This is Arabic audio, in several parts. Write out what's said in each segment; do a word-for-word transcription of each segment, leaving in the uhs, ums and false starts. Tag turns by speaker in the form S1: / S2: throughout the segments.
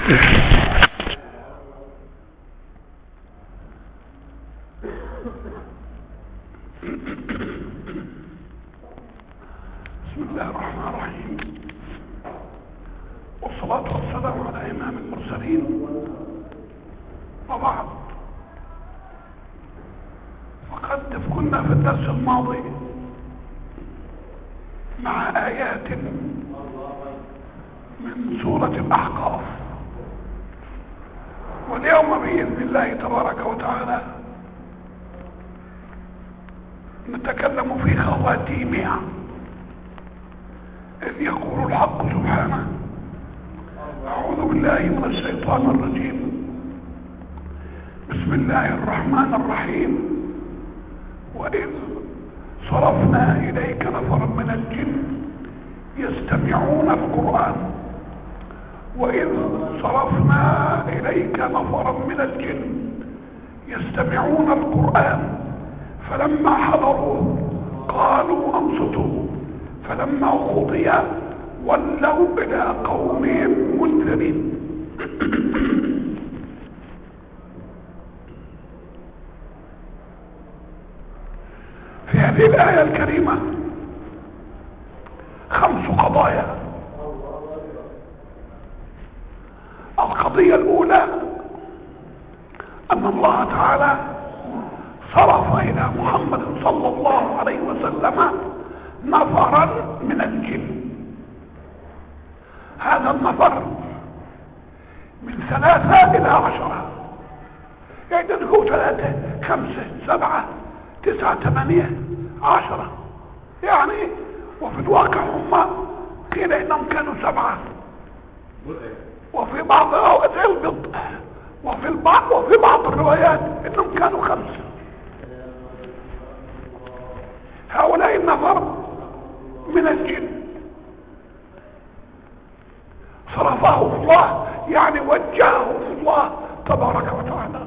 S1: بسم الله الرحمن الرحيم، والصلاة والسلام على إمام المرسلين، وبعد. فقد كنا في الدرس الماضي مع آيات من سورة الأحقاف، واليوم بإذن الله تبارك وتعالى نتكلم في خواتيمها، إذ يقول الحق سبحانه: أعوذ بالله من الشيطان الرجيم، بسم الله الرحمن الرحيم. وإذ صرفنا إليك نفرا من الجن يستمعون القرآن وإذ صرفنا إليك نفرا من الجن يستمعون القرآن فلما حضروه قالوا أنصتوا فلما قضي ولوا إلى قومهم منذرين. في هذه الآية الكريمة خمس قضايا. القضية الأولى أن الله تعالى صرف إلى محمد صلى الله عليه وسلم نفرا من الجن. هذا النفر من ثلاثة إلى عشرة، يعني تقول ثلاثة خمسة سبعة تسعة ثمانية عشرة، يعني وفي الواقع هم قيل إنهم كانوا سبعة، وفي بعض البضع وفي البعض وفي بعض الروايات إنهم كانوا خمسة. هؤلاء النفر من الجن صرفهم الله، يعني وجههم الله تبارك وتعالى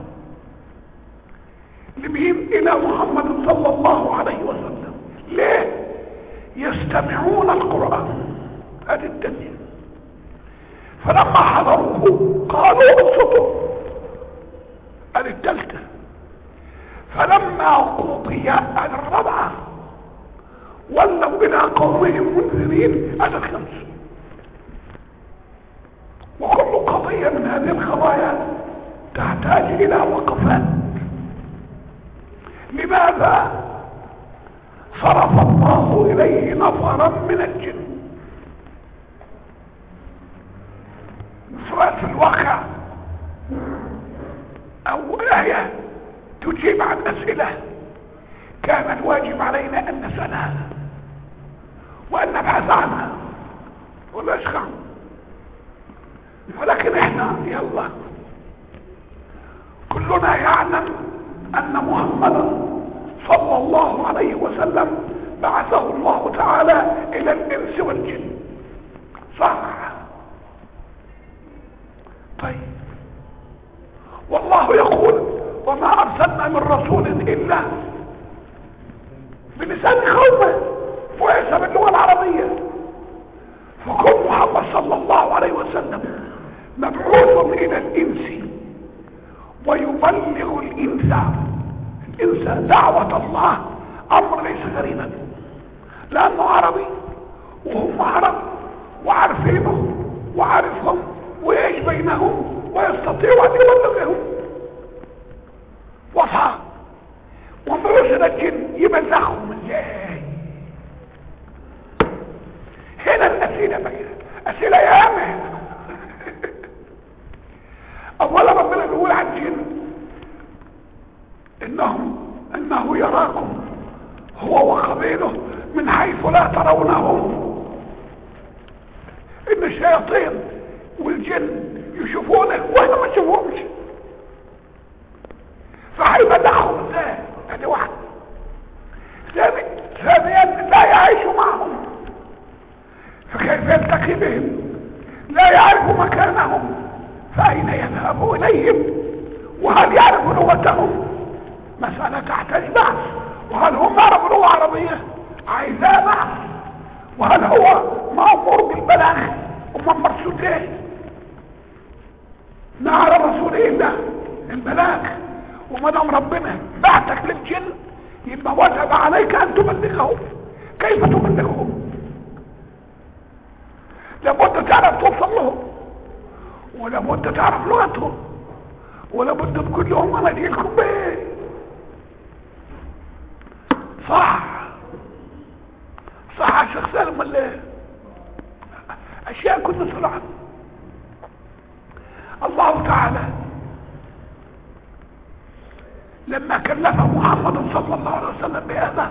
S1: لمين؟ إلى محمد صلى الله عليه وسلم. ليه؟ يستمعون القرآن، هذه الدنيا. فلما حضروه قالوا انصتوا، هذه الثالثة. فلما قضي على الرابعة ولوا إلى قومهم منذرين، هذا الخمس. وكل قضية من هذه القضايا تحتاج إلى وقفات. لماذا صرف الله إليه نفرا من الجن؟ سؤال في الواقع أو آية تجيب عن أسئلة كان الواجب علينا أن نسألها وأن نبحث عنها ولا أشخع. ولكن احنا يلا كلنا يعلم أن محمدا صلى الله عليه وسلم بعثه الله تعالى إلى الإنس والجن، صح؟ طيب، والله يقول: وما أرسلنا من رسول إلا بلسان قومه ويسمى باللغة العربية. فكل محمد صلى الله عليه وسلم مبعوث إلى الإنس ويبلغ الإنس الإنس دعوة الله، أمر ليس غريبا، لأنه عربي وهم عرب وعارفينه وعارفهم ويعيش بينهم ويستطيع أن يبلغهم. وصح ومرسل الجن يبلغهم ازاي؟ هنا الأسئلة بقى، أسئلة ياما. أولا ربنا بيقول عن الجن إنهم إنه يراكم هو وقبيله من حيث لا ترونهم. إن الشياطين والجن يشوفونه وإحنا ما نشوفهمش، فهيبلغهم ازاي؟ ادي واحد. ثانيا لا يعيش معهم، فكيف يلتقي بهم؟ لا يعرف مكانهم، فأين يذهب إليهم؟ وهل يعرف لغتهم؟ مسألة تحتاج بحث. وهل هم يعرفوا لغة عربية؟ عايزاه بحث. وهل هو مأمور بالبلاغ؟ هم مرسول ايه؟ ما على الرسول الا البلاغ، وما دام ربنا بعتك للجن يبقى وجب عليك ان تبلغهم. كيف تبلغهم؟ لابد تعرف توصل لهم، ولابد تعرف لغتهم، ولابد تقول لهم انا جاي لكم بايه. صح صح يا شيخ سالم ولا ايه؟ اشياء كنا سرعه. الله تعالى لما كلف محمد صلى الله عليه وسلم بهذا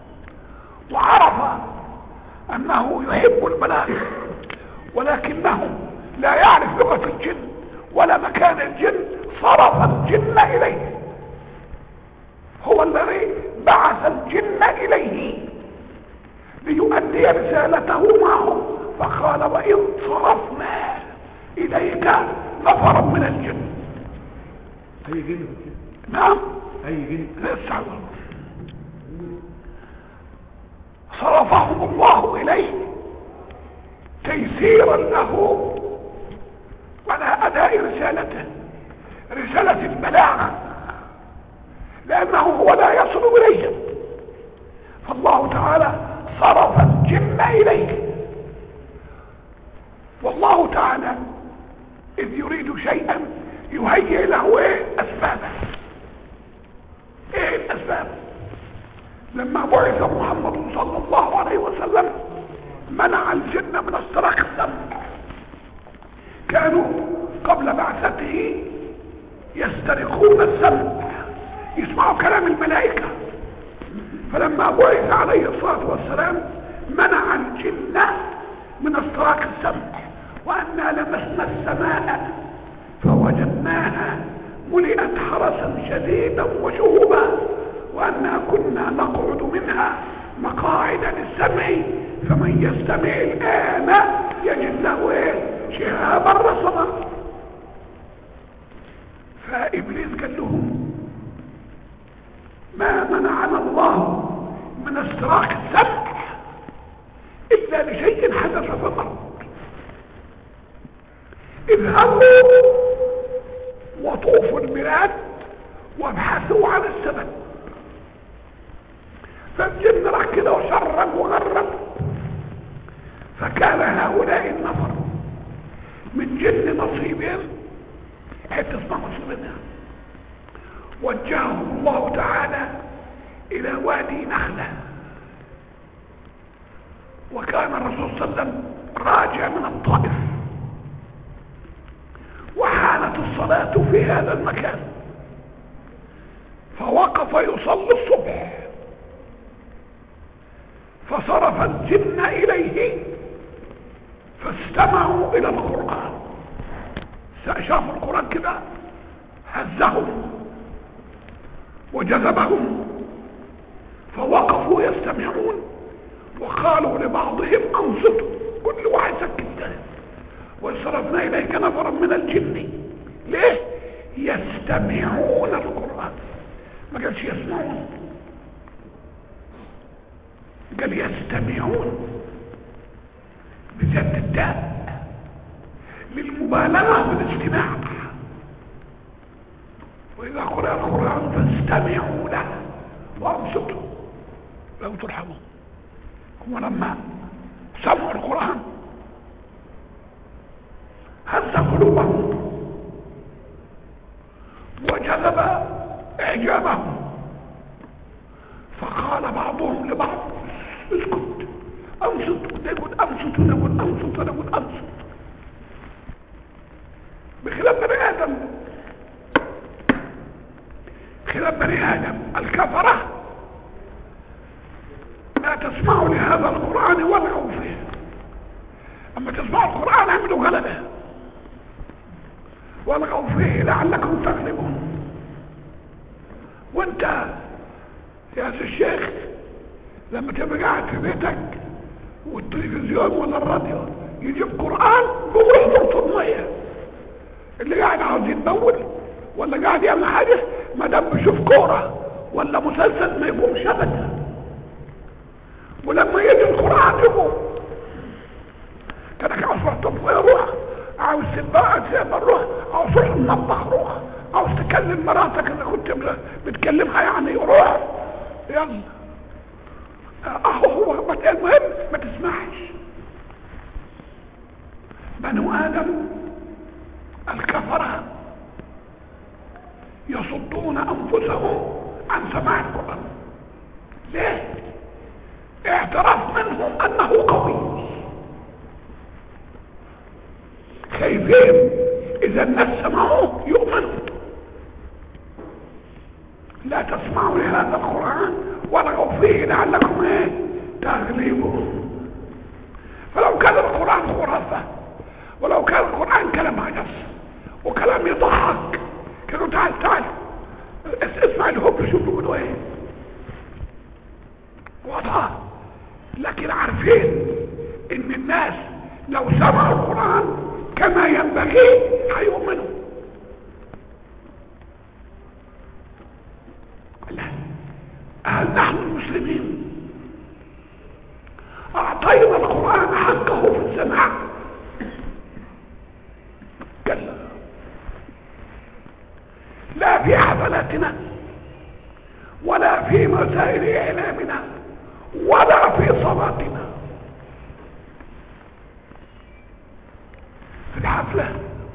S1: وعرف انه يحب البلاغ ولكنه لا يعرف لغة الجن ولا مكان الجن، صرف الجن اليه. هو الذي بعث الجن اليه ليؤدي رسالته معهم، فقال وإذ صرفنا اليك نفرا من الجن.
S2: اي جن؟
S1: نعم
S2: اي جن؟
S1: لسه صرفهم الله اليه تيسيرا له على اداء رسالته، رسالة البلاغ، لانه هو لا يصل اليهم، فالله تعالى صرف الجن اليه. والله تعالى اذ يريد شيئا يهيئ له ايه؟ اسبابه. ايه الاسباب؟ لما بعث محمد صلى الله عليه وسلم منع الجن من استراق السمع. كانوا قبل بعثته يسترقون السمع، يسمعوا كلام الملائكة. فلما بعث عليه الصلاة والسلام منع الجن من استراق السمع، وأنا لمسنا السماء فوجدناها ملئت حرسا شديدا وشهبا، وأنا كنا نقعد منها مقاعد للسمع فمن يستمع الآن يجد له شهابا رصدا. فإبليس قال لهم ما منعنا الله من استراق السمع إلا لشيء حدث في الأرض. اذهبوا وطوفوا البلاد وابحثوا عن السبب. فالجن راح كده وشرب وغرب، فكان هؤلاء النفر من جن نصيبين، حتى اسمع نصيبنا، وجههم الله تعالى الى وادي نخلة. وكان الرسول صلى الله عليه وسلم راجع من الطائف، وحانت الصلاة في هذا المكان، فوقف يصلي الصبح، فصرف الجن اليه فاستمعوا الى القرآن. شافوا القرآن كده هزهم وجذبهم، فوقفوا يستمعون وقالوا لبعضهم انصتوا، كل واحد سكت. وصرفنا اليك نفرا من الجن، ليه؟ يستمعون القرآن، ما قالش يسمعون، قال يستمعون بزيادة الداء للمبالغة والاستماع. وإذا قرأ القرآن فاستمعوا له وانصتوا لو ترحموا. هم لما سمعوا القرآن هز قلوبهم وجذب إعجابهم، فقال بعضهم لبعض اسكت انصت، نقول انصت نقول انصت نقول انصت. بخلاف بني ادم، خلاف بني ادم الكفرة لا تسمعوا لهذا القرآن والغوا فيه. اما تسمعوا القرآن اعملوا غلبة والغوا فيه لعلكم تغلبون. وانت يا سي الشيخ لما تبقى قاعد في بيتك والتلفزيون ولا الراديو يجيب قرآن قوم احضر المية، اللي قاعد عاوز يتبول ولا قاعد يعمل حاجة ما دام بيشوف كورة ولا مسلسل ما يقوم شبكة، ولما يجي القرآن يقوم كانك عصر طب ويروح عاوز تبقى روح، عاوز تروح المطبخ روح، عاوز تكلم مراتك اللي كنت بتكلمها يعني روح يلا. اهو هو المهم ما تسمعش. بنو ادم الكفرة يصدون انفسهم عن سماع القرآن. ليه؟ اعتراف منهم انه قوي، خايفين اذا الناس سمعوه يؤمنوا. لا تسمعوا لهذا القرآن ولغوا فيه لعلكم ايه تغلبون. فلو كان القرآن خرافة، ولو كان القرآن كلام عجز وكلام يضحك، كانوا تعال تعال اسمع الهب شوف بيقولوا ايه واضحة. لكن عارفين ان الناس لو سمعوا القرآن كما ينبغي هيؤمنوا. هل نحن المسلمين اعطينا القرآن حقه في السماع؟ كلا، لا في حفلاتنا ولا في مسائل اعلامنا ولا في صلاتنا. في الحفلة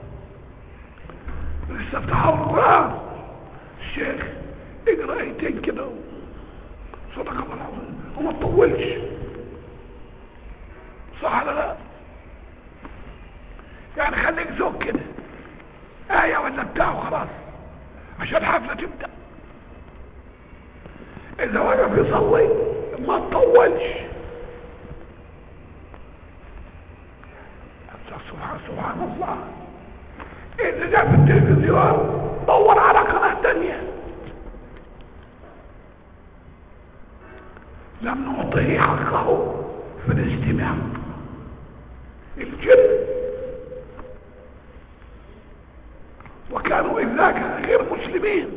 S1: استفتحوا القرآن، الشيخ اقرأ ايتين كده صدق الله العظيم وما تطولش، صح ولا لا؟ يعني خليك ذوق كده آية ولا بتاع وخلاص عشان الحفلة تبدأ. إذا وقف يصلي ما تطولش. سبحان سبحان الله. إذا جاء في التلفزيون دور على قناة تانية. لم نعطيه حقه في الاستماع. الجن وكانوا إذ ذاك غير مسلمين،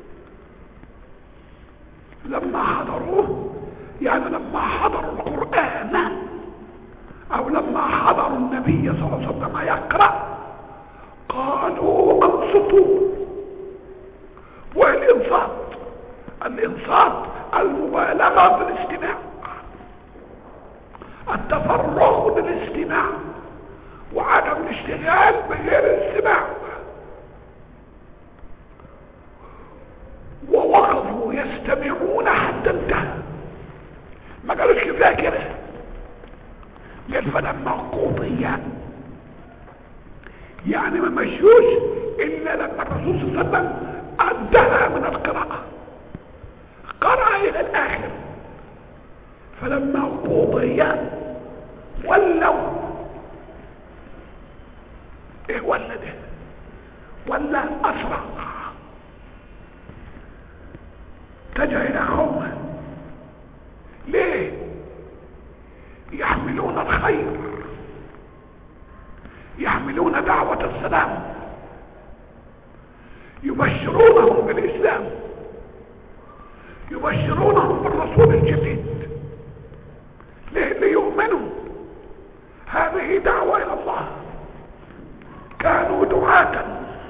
S1: لما حضروه يعني لما حضروا القرآن أو لما حضروا النبي صلى الله عليه وسلم يقرأ قالوا أنصتوا. والإنصات الإنصات المبالغة في الاستماع، التفرغ للاستماع وعدم الاشتغال بغير الاستماع. ووقفوا يستمعون حتى انتهى، ما قالوش كفايه كده. للفلما قضية يعني ما مشيوش الا لما الرسول صلى الله عليه وسلم انتهى من القراءة، قرأ الى الاخر. فلما قضي ولوا ايه ولا ده ولا اسرع اتجه الى قومه. ليه؟ يحملون الخير، يحملون دعوة السلام، يبشرونهم بالاسلام، يبشرونهم بالرسول الجديد. ليه؟ ليؤمنوا. هذه دعوة الى الله. كانوا دعاة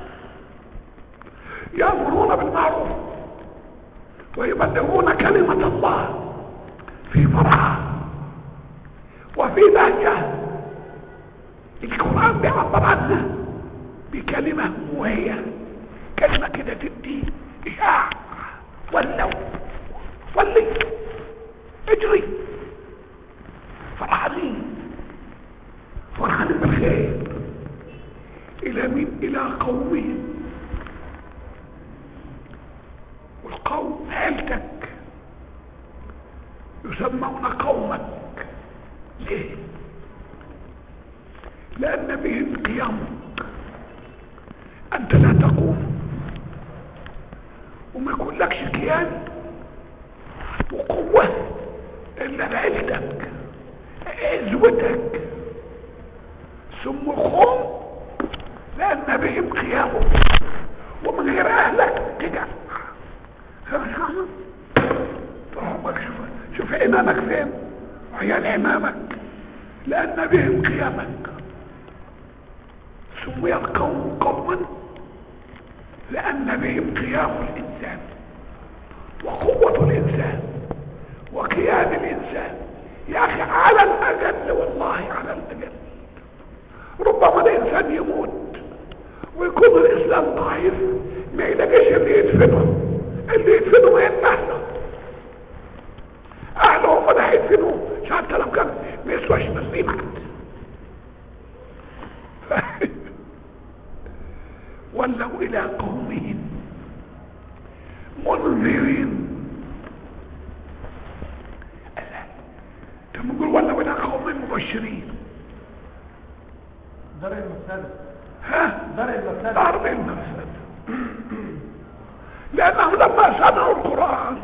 S1: يأمرون بالمعروف ويبلغون كلمة الله في فرح وفي بهجة. القرآن بيعبر عنها بكلمة، وهي كلمة كده تدي إشاع. ولو ولي اجري فرحانين، فرحانين بالخير. إلى مين؟ إلى قومهم. والقوم عيلتك يسمون قومك. ليه؟ لأن بهم قيامك. أنت لا تقوم وما يكون لكش كيان وقوة إلا بعيلتك، عزوتك. ثم قوم لأن بهم قيامك، ومن غير أهلك تقع. شوف شوف إمامك فين وعيال إمامك، لأن بهم قيامك. ثم سمي القوم قوما لأن بهم قيام الإنسان وقوة الإنسان وقيام الإنسان. يا أخي على الأقل والله على الأقل ربما الإنسان يموت ويكون الإسلام ضعيف ما يلاقيش اللي يدفنه، اللي يدفنه ما ينبهله أهله هم اللي هيدفنوه حتى لو كان ما يسواش مسلمات. ولوا إلى قومهم منذرين. تقول ولوا إلى قومهم مبشرين.
S3: درء المفسدة.
S1: ها؟
S3: درء المفسدة.
S1: درء المفسدة. لأنهم لما سمعوا القرآن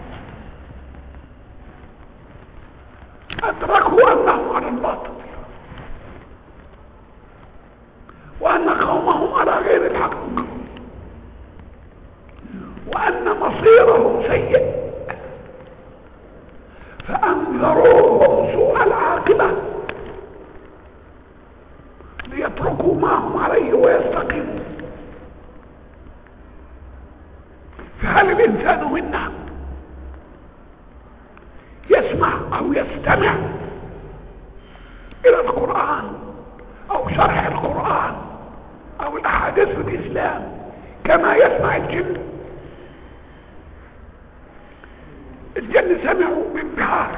S1: أدركوا أنهم على الباطل وأن قومهم على غير الحق وأن مصيرهم سيء، فأنذروهم سوء العاقبة ليتركوا ما هم عليه ويستقيموا. فهل الإنسان منا يسمع أو يستمع إلى القرآن أو شرح القرآن أو الأحاديث في الإسلام كما يسمع الجن؟ الجن سمعوا بانبهار،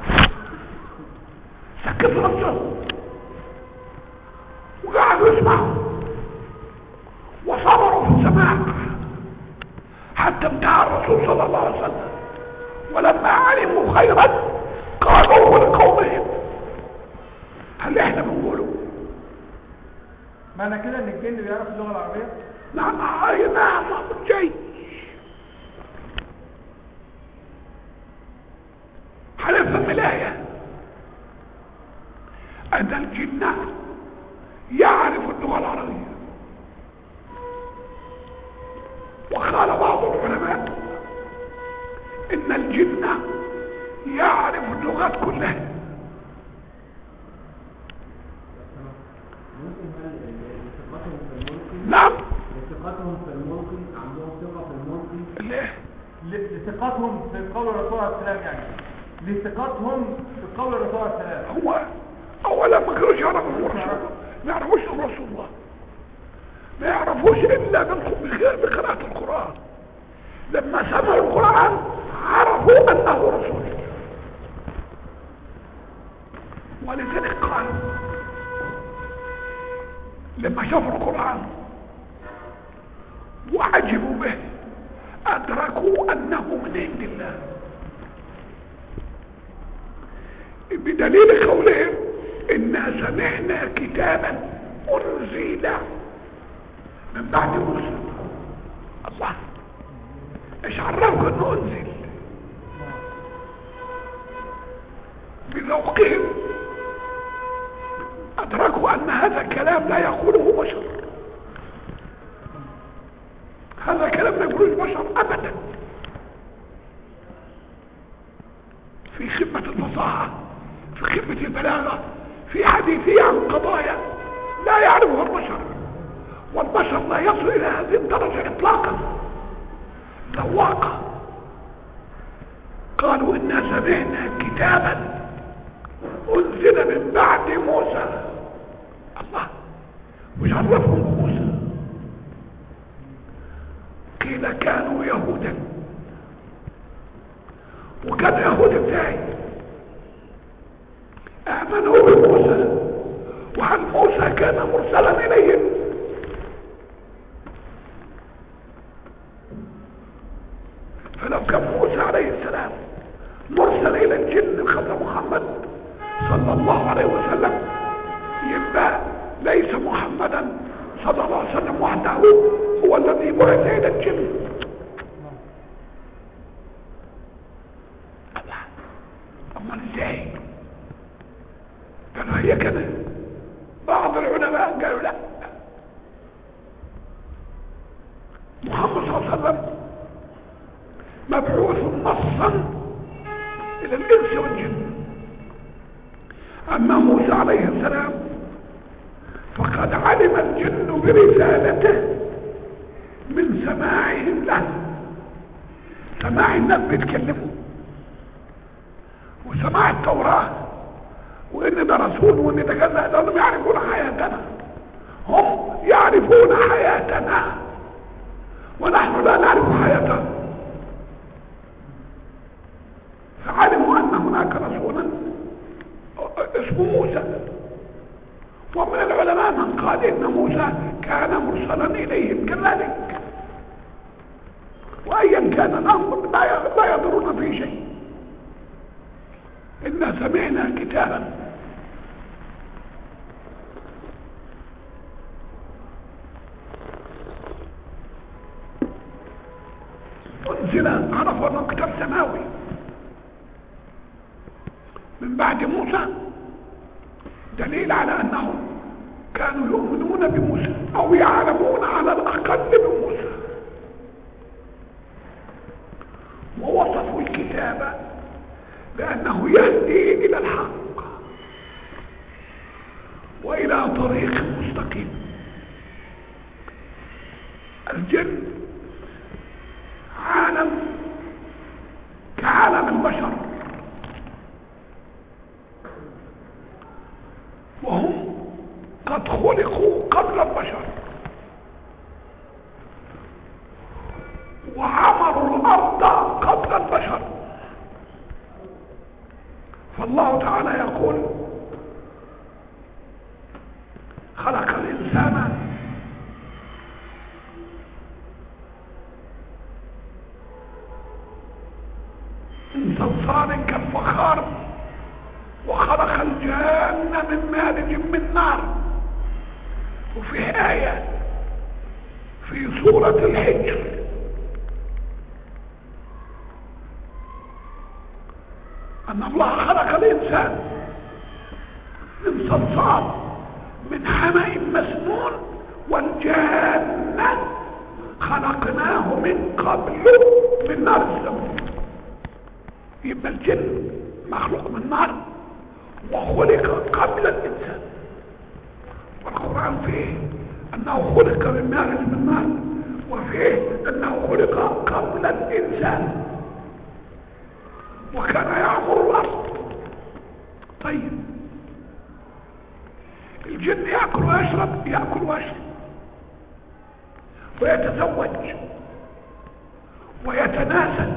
S1: سكت راسهم وقعدوا يسمعوا وصبروا في السماع حتى انتهى الرسول صلى الله عليه وسلم. ولما علموا خيرا قالوا لقومهم هل احنا بنقوله؟
S3: معنى كده ان الجن بيعرف اللغة العربية؟
S1: نعم اي نعم جاي. هنفهم الآية أن الجن يعرف اللغة العربية. وقال بعض العلماء إن الجن يعرف اللغات كلها. نعم
S4: لثقتهم في الملك، عندهم ثقة في الملك.
S1: ليه؟
S3: لثقتهم في قول الرسول عليه السلام، يعني لثقتهم في قول الرسول عليه السلام.
S1: هو اولا ما كانوش يعرفوا الرسول، ما يعرفوش الرسول الله، ما يعرفوش الا بقراءة القرآن. لما سمعوا القرآن عرفوا انه رسول، ولذلك قال لما شافوا القرآن وعجبوا به ادركوا انه من عند الله، بدليل قولهم إنا سمعنا كتابا أنزل من بعد موسى. الله ايش عرفوا انه انزل؟ بذوقهم ادركوا ان هذا الكلام لا يقوله بشر، هذا كلام لا يقوله البشر ابدا، في خدمة الفصاحة، في خدمة البلاغة، في حديثه عن قضايا لا يعرفها البشر، والبشر لا يصل الى هذه الدرجة اطلاقا. ذواقة قالوا انا سمعنا كتابا انزل من بعد موسى. الله مش عرفهم بموسى؟ قيل كانوا يهودا، وكان يهود ازاي؟ امنوا بموسى، وهل موسى كان مرسلا اليهم؟ فلو كان موسى عليه السلام مرسل الى الجن قبل محمد صلى الله عليه وسلم يبقى ليس محمدا صلى الله عليه وسلم وحده هو الذي بعث الى الجن. اما ازاي؟ قالوا هي كده. بعض العلماء قالوا لا، محمد صلى الله عليه وسلم مبعوث نصا الى الانس والجن. اما موسى عليه السلام فقال لقد علم الجن برسالته من سماعهم له. سماع الناس بيتكلموا، وسماع التوراة، وان ده رسول وان ده كذا، لانهم يعرفون حياتنا. هم يعرفون حياتنا ونحن لا نعرف حياتنا. فعلموا ان هناك رسولا اسمه موسى، ومن العلماء من قال ان موسى كان مرسلا اليهم كذلك. وايا كان الامر لا يضرنا في شيء. انا سمعنا كتابا انزل، عرفوا انه كتاب سماوي من بعد موسى، دليل على انهم كانوا يؤمنون بموسى او يعلمون على الاقل بموسى، ووصفوا الكتاب بانه يهدي الى الحق والى طريق مستقيم. الجن عالم كعالم البشر، وهم قد خلقوا قبل البشر وعمروا الارض قبل البشر. فالله تعالى يقول خلق الانسان من صلصال كالفخار وخلق الجان من مارج من نار. وفي آية في سورة الحجر أن الله خلق الإنسان من صلصال من حمأ مسنون والجان خلقناه من قبل من نار السموم. يبقى الجن مخلوق من نار وخلق قبل الإنسان. والقرآن فيه أنه خلق من مارج من نار، وفيه أنه خلق قبل الإنسان وكان يعمر الأرض. طيب الجن يأكل ويشرب، يأكل ويشرب ويتزوج ويتناسل،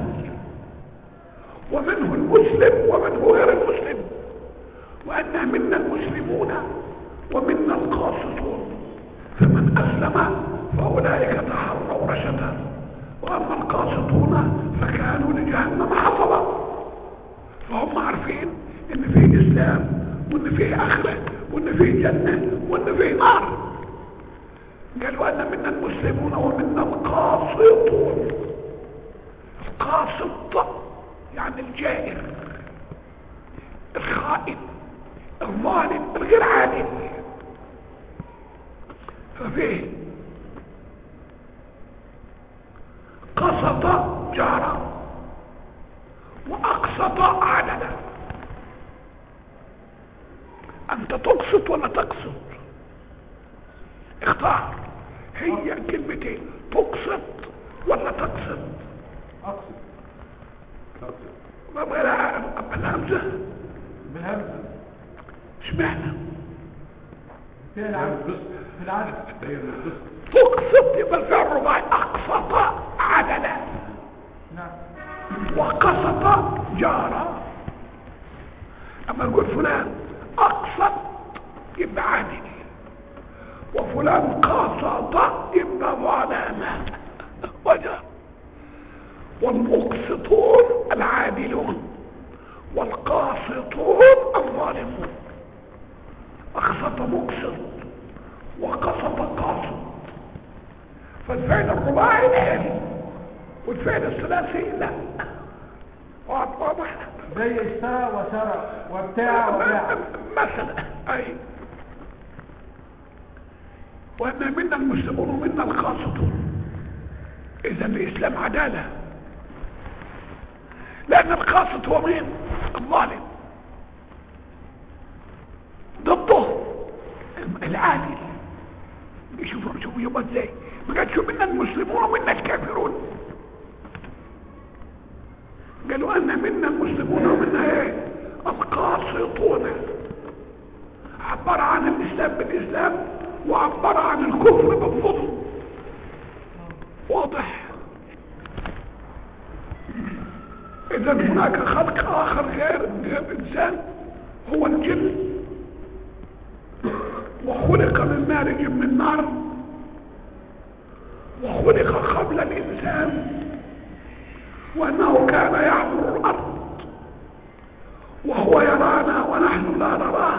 S1: ومنه المسلم ومنه غير المسلم، وأن منا المسلمون ومنا القاسطون، فمن أسلم فأولئك تحروا رشدا، وأما القاسطون فكانوا لجهنم حطبا. فهم عارفين إن فيه إسلام وإن فيه آخرة وإن فيه جنة وإن فيه نار. قالوا أن منا المسلمون ومنا القاسطون. القاسط يعني الجائر، الخائن، الظالم، الغير عادل. ففيه قسط جارا واقسط عدلا. انت تقسط ولا تقسط؟ اختار. هي كلمتين، تقسط ولا تقسط؟
S3: اقصد
S1: ما بقى بالهمزة
S3: بالهمزه
S1: اشمعنى؟
S3: في العدد في العدد
S1: تقسط يبقى الفعل الرباعي اقسط عدلا.
S3: نعم.
S1: وقسط جارا. اما نقول فلان اقسط يبقى عادل، وفلان قاسط يبقى ظالم وجار. والمقسطون العادلون والقاسطون الظالمون. اقسط مقسط وقسط قاسط. فالفعل الرباعي الحالي والفعل الثلاثي لا. واضح
S3: زي اشترى وشرى وابتاع وباع
S1: مثلا. اي وان منا المسلمون ومنا القاسطون. اذا الاسلام عداله، لان القاسط هو مين؟ الظالم. ضده العادل يبقى ازاي ما قالش منا المسلمون ومنا الكافرون؟ قالوا ان منا المسلمون ومنا ايه؟ القاسطون. عبر عن الاسلام بالاسلام وعبر عن الكفر بالظلم. واضح؟ اذا هناك خلق اخر غير الانسان هو الجن، وخلق من مارج من نار، وخلق قبل الانسان، وانه كان يعبر الارض وهو يرانا ونحن لا نراه،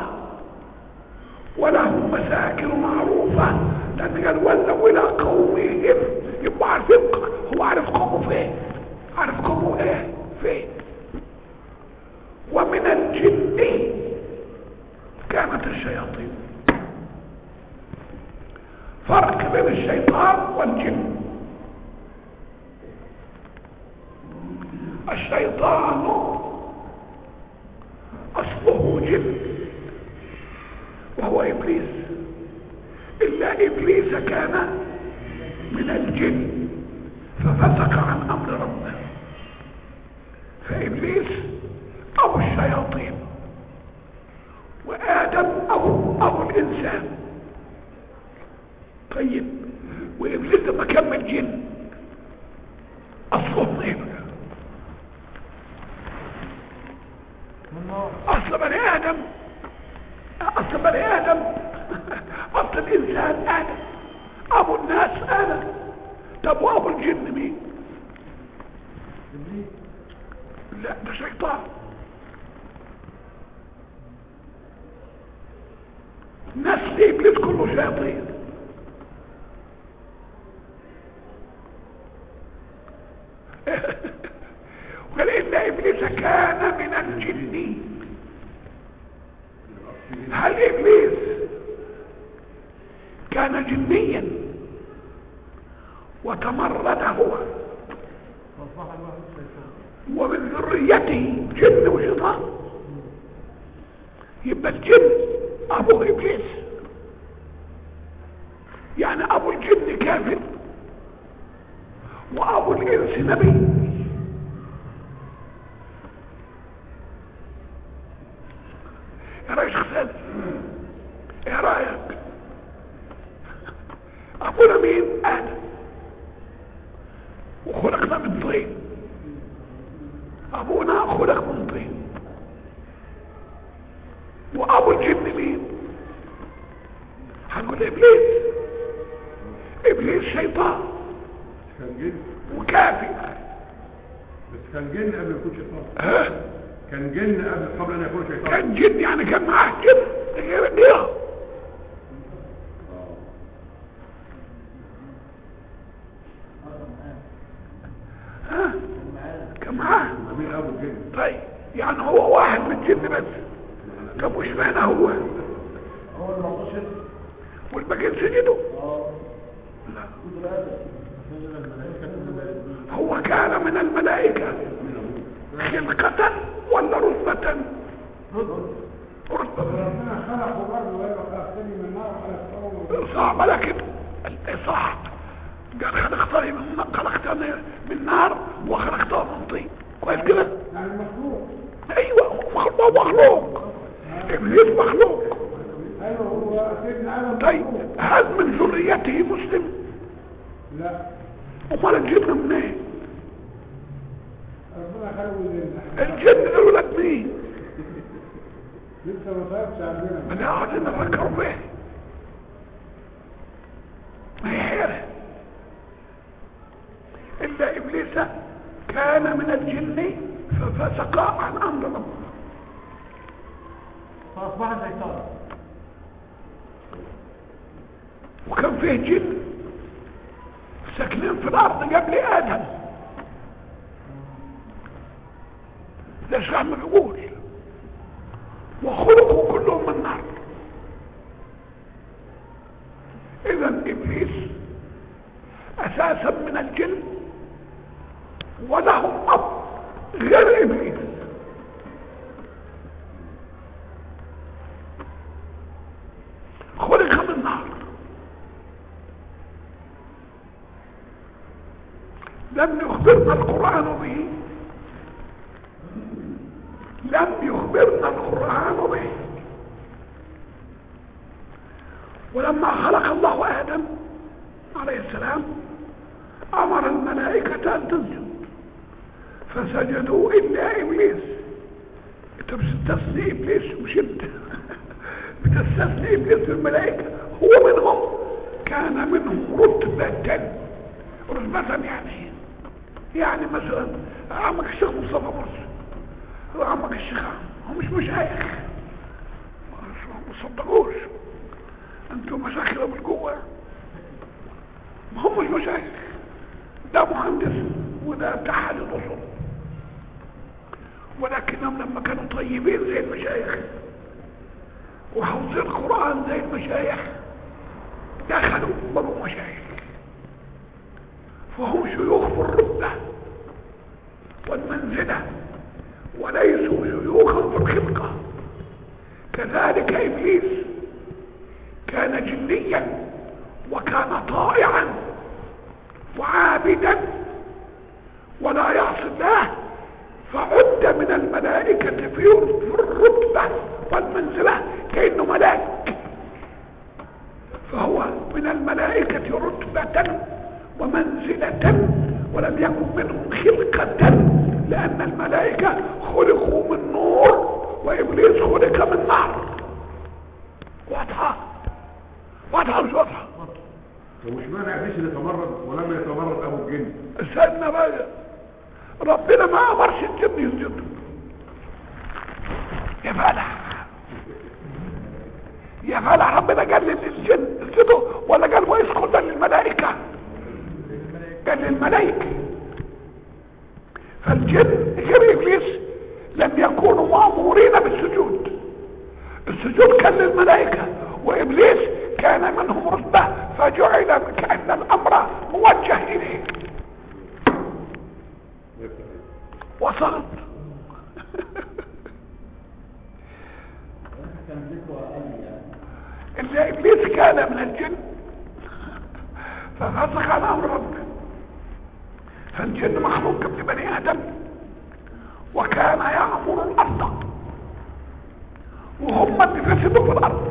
S1: وله مساكن معروفة. لأن قال ولوا إلى قومهم، يبقى عارفين هو عارف قومه فين، عارف قومه ايه فين. ومن الجن كانت الشياطين. فرق بين الشيطان والجن. الشيطان اصله جن وهو ابليس، الا ابليس كان من الجن ففسق عن امر ربه. فابليس ابو الشياطين، وادم ابو ابو الانسان. طيب وابليس لما كان من الجن اصله ايه بقى؟ اصل بني ادم، اصل بني ادم اصل الانسان ادم، ابو الناس ادم. طب وابو الجن مين؟ لا ده شيطان. نسل ابليس كله شياطين. وقال ان ابليس كان من الجن. هل ابليس كان جنيا وتمرد هو ومن ذريته جن وشيطان؟ يبقى الجن ابو ابليس، يعني ابو الجن كافر وابو الانس نبي. يا ريش خساد ايه رايك؟ ابونا مين؟ ادم، وخلقنا من طين. ابونا خلق من طين. وابو الجن مين؟ هنقول ابليس. ابليس شيطان
S2: كان جن
S1: وكافر.
S2: بس كان جن قبل ما يكون شيطان.
S1: ها؟
S2: كان جن قبل قبل ان يكون شيطان.
S1: كان جن يعني كان معاه جن غير النية. ها؟ كان معاه.
S2: مين ابو الجن؟
S1: طيب يعني هو واحد من الجن بس. طب وش معنى هو؟
S4: هو المعطشر.
S1: والباقيين سجدوا؟
S4: اه
S1: لا،
S4: الملائكة.
S1: هو كان من الملائكة خلقة ولا رتبة؟ رتبة.
S4: ربنا خلقه برضه وقال له خلقتني من نار وخلقته
S1: صعب لكن صح. قال خلقتني من خلقتني من نار وخلقته من طين. كويس كده؟
S4: يعني مخلوق.
S1: ايوه مخلوق. مخلوق ابليس مخلوق.
S4: ايوه هو سيدنا ادم.
S1: طيب هل من ذريته مسلم؟
S4: لا،
S1: امال الجن من ايه؟
S4: ربنا خلقه لله.
S1: الجن دول ولاد مين؟
S4: لسه ما صارش عندنا.
S1: انا عايزين نفكر فيه. ما هي حيرة. الا ابليس كان من الجن ففسق عن امر ربه
S3: فاصبح شيطان.
S1: وكان فيه جن ساكنين في الارض قبل ادم. ليش عم بيقول وخلقوا كلهم من نار؟ اذا ابليس اساسا من الجن ولهم اب غير ابليس. خلق من نار لم يخبرنا القرآن به، لم يخبرنا القرآن به. ولما خلق الله آدم عليه السلام أمر الملائكة أن تسجد فسجدوا إلا إبليس. انت بتستثني إبليس مش انت بتستثني إبليس الملائكة، هو منهم، كان منهم رتبة. رتبة يعني يعني مثلا عمك الشيخ مصطفى مرسي وعمك الشيخ هو مش مشايخ، ما تصدقوش انتوا مشاكل من جوه، ما هم مش مشايخ، ده مهندس وده اتحاد الاصول، ولكنهم لما كانوا طيبين زي المشايخ وحافظين القرآن زي المشايخ دخلوا بقوا مشايخ، فهم شيوخ في الرتبة والمنزلة وليسوا شيوخا في الخلقة. كذلك إبليس كان جنيا وكان طائعا وعابدا ولا يعصي الله، فعد من الملائكة في الرتبة والمنزلة كأنه ملاك، فهو من الملائكة رتبة ومنزلة، ولم يكن منهم خلقة، لأن الملائكة خلقوا من نور وإبليس خلق من نار. واضحة واضحة مش واضحة؟
S2: ومش معنى إبليس اللي تمرد ولم يتمرد أبو الجن.
S1: استنى بقى، ربنا ما أمرش الجن يسجدوا يا فلح يا فلح، ربنا قال للجن اسجدوا ولا قال وإذ قلنا للملائكة؟ قال للملائكة. فالجن غير إبليس لم يكونوا مأمورين بالسجود، السجود كان للملائكة، وإبليس كان منهم رتبة فجعل كأن الأمر موجه إليه وصلت. إلا إبليس كان من الجن ففسق عن أمر ربه، فالجن مخلوق قبل بني آدم وكان يعمر الأرض، وهم اللي فسدوا في الأرض.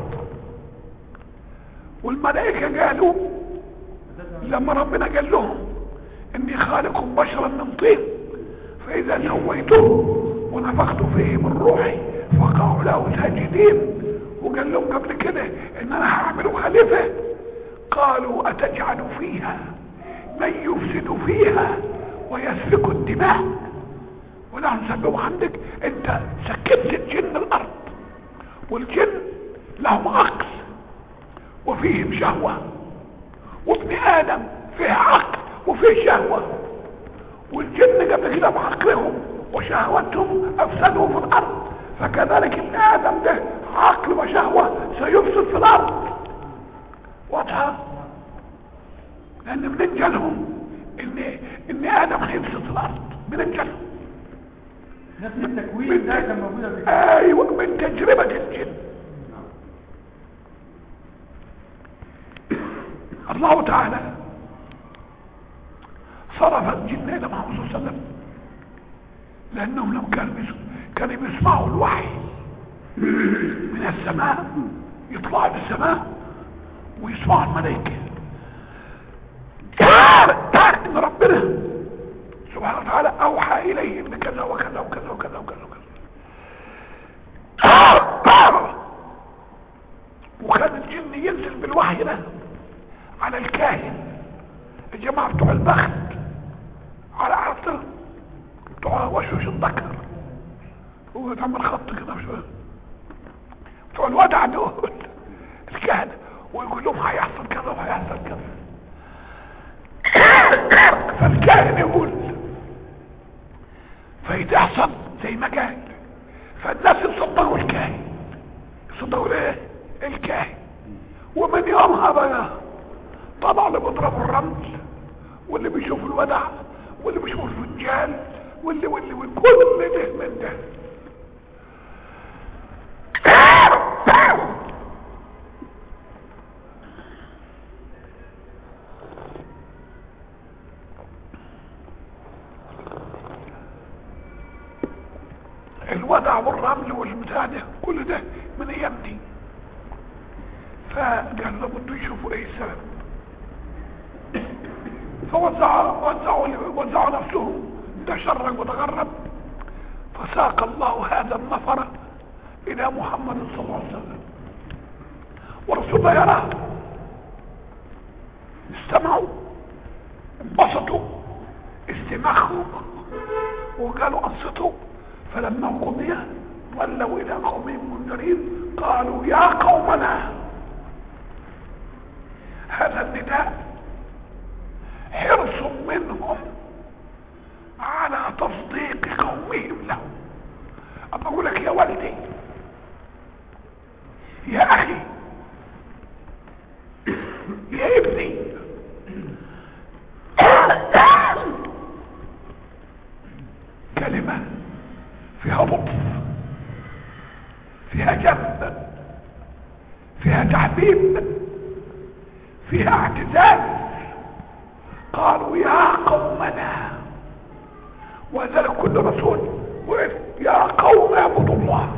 S1: والملائكة قالوا لما ربنا قال لهم إني خالق بشرا من طين فإذا سويته ونفخت فيه من روحي فقعوا له ساجدين، وقال لهم قبل كده إن أنا هعمل خليفة، قالوا أتجعل فيها من يفسد فيها ويسفك الدماء ونحن نسبح بحمدك. انت سكبت الجن الارض، والجن لهم عقل وفيهم شهوة، وابن ادم فيه عقل وفيه شهوة، والجن قبل كده بعقلهم وشهوتهم افسدوا في الارض، فكذلك ابن ادم ده عقل وشهوة سيفسد في الارض. واضحة؟ لان بننجلهم ان ان ادم هيفسد في الارض، بننجلهم
S3: نفس التكوين ده كان موجود قبل كده.
S1: ايوه من تجربة الجن. الله تعالى صرف الجن الى محمد صلى الله عليه وسلم لانهم لو كانوا كانوا بيسمعوا الوحي من السماء، يطلعوا للسماء ويسمعوا الملائكة ان ربنا سبحانه وتعالى اوحى اليه ان كذا وكذا وكذا وكذا وكذا وكذا. وكان الجن ينزل بالوحي ده على الكاهن، الجماعة بتوع البخت، على عرفته بتوع وشوش الذكر، هو تعمل خط كده شوية بتوع الودع دول الكهنة، ويقول لهم هيحصل كذا وهيحصل كذا. فالكاهن يقول فيتحصل زي ما قال، فالناس يصدقوا الكاهن، يصدقوا ايه؟ الكاهن. ومن يومها بقى طبعا اللي بيضربوا الرمل واللي بيشوفوا الودع واللي بيشوفوا الفنجان واللي واللي وكل ده من ده. الودع والرمل والبتاع ده كل ده من ايام دي. فقال له بدوا يشوفوا ايه السبب، فوزعوا وزعوا وزعوا نفسهم، ده شرق وتغرب. فساق الله هذا النفر الى محمد صلى الله عليه وسلم، ورسول الله يراه. استمعوا انبسطوا استماخوا وقالوا انصتوا. فلما قضي ولوا الى قومهم منذرين قالوا يا قومنا. هذا النداء حرص منهم على تصديق قومهم له. اما اقول لك يا ولدي يا اخي يا ابني كلمة فيها لطف، فيها جذب، فيها تحبيب، فيها اعتزاز. قالوا يا قومنا، وذلك كل رسول يا قوم اعبدوا الله،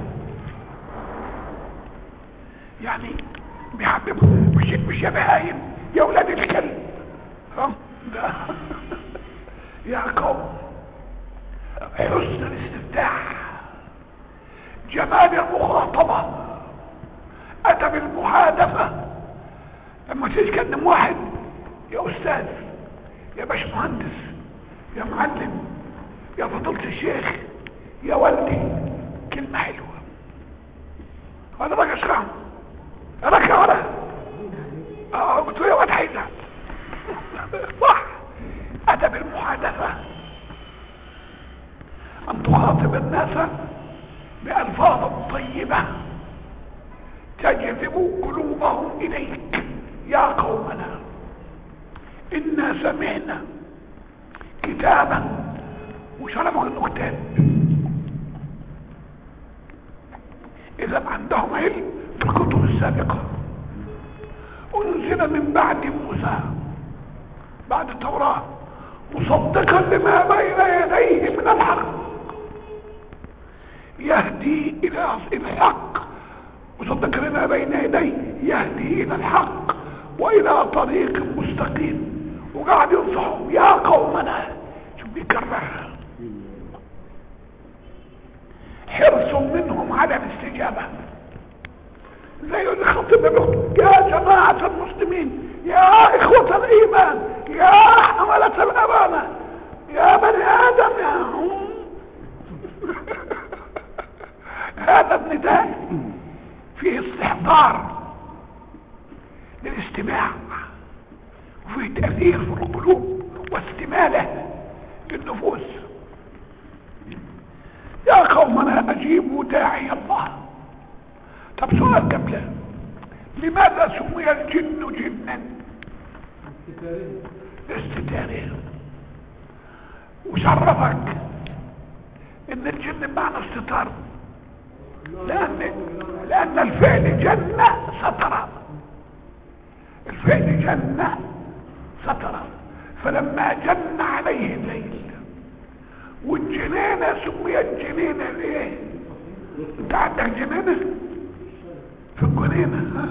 S1: يعني بيحببوا. مش مش يا بهايم يا ولاد الكلب، ها ده يا قوم. حسن الاستفتاح، جمال المخاطبة، اتى بالمحادثة. لما تتكلم واحد يا استاذ يا باشمهندس يا معلم يا فضيلة الشيخ يا ولدي، كلمة حلوة. انا راجع اشرح راجع ورا اه قلت له يا واد حيزة صح. اتى بالمحادثة، ان تخاطب الناس بألفاظ طيبة تجذب قلوبهم اليك. يا قومنا انا سمعنا كتابا، وشرفوا انه كتاب. اذا عندهم علم في الكتب السابقة، انزل من بعد موسى بعد التوراة مصدقا لما بين يديه من الحق يهدي الى الحق، مصدقا لما بين يديه يهدي الى الحق والى طريق مستقيم. وقاعد ينصحهم يا قومنا، شوف بيكررها. حرص منهم على الاستجابة، زي اللي خطبنا بيقول يا جماعة المسلمين يا اخوة الايمان يا حملة الامانة يا بني ادم يا هم. هذا النداء فيه استحضار للاستماع، وفيه تأثير في القلوب واستمالة للنفوس. يا قومنا اجيبوا داعي الله. طب سؤال قبل، لماذا سمي الجن جنا؟ استتاره. وشرفك ان الجن بمعنى استتار، لان لان الفعل جن ستر، الفعل جن ستر. فلما جن عليه الليل والجنينة سميت جنينة ليه؟ انت عندك جنينة في الجنينة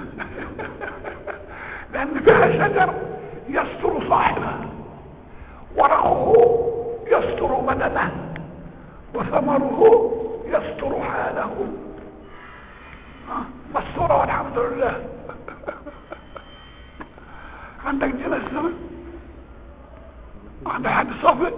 S1: لان فيها شجر يستر صاحبه، ورقه يستر بدنه، وثمره يستر حاله. مستورة والحمد لله. عندك جنة سنة، عندك حد صافي.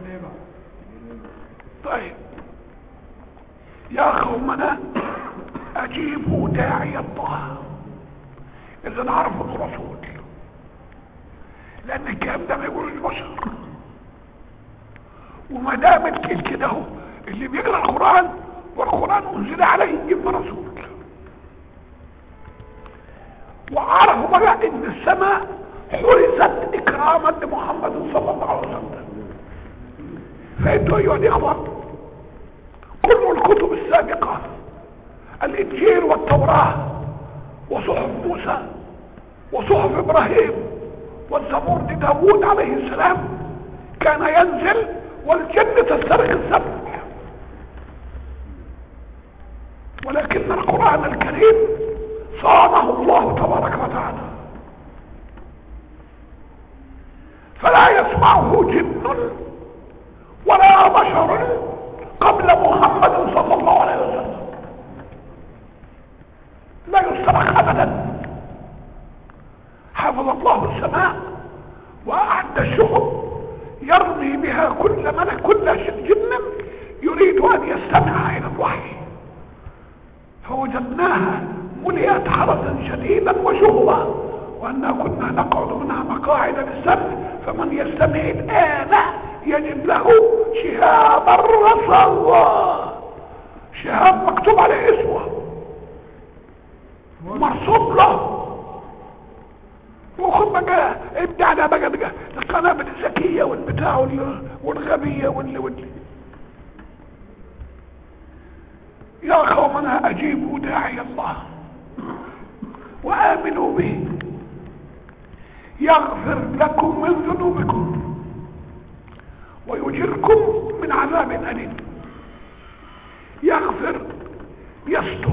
S1: طيب يا قومنا اجيبوا داعي الله. اذا نعرف الرسول، لان الكلام ده ما يقولوش البشر. وما دام كده هو اللي بيقرا القران والقران انزل عليه يبقى رسول. وعرفوا بقى ان السماء حرست اكراما لمحمد صلى الله عليه وسلم. فانتوا ايها الاخوه كل الكتب السابقه، الانجيل والتوراه وصحف موسى وصحف ابراهيم والزبور لداود عليه السلام، كان ينزل والجن تسترق السبع. ولكن القرآن الكريم صانه الله تبارك وتعالى، فلا يسمعه جن ولا بشر قبل محمد صلى الله عليه وسلم، لا يسترخ ابدا. حفظ الله السماء واعد الشهب يرمي بها كل ملك كل جن يريد ان يستمع الى الوحي، فوجدناها ملئت حرسا شديدا وشهبا، وأنا كنا نقعد منها مقاعد للسمع، فمن يستمع الآن يجد له شهابا رصدا، شهاب مكتوب عليه اسمه مرصوب له. وخد بقى ابدع ده بقى بقى القنابل الذكية والبتاع والغبية واللي واللي يا قومنا اجيبوا داعي الله وآمنوا به يغفر لكم من ذنوبكم ويجركم من عذاب أليم. يغفر يستر،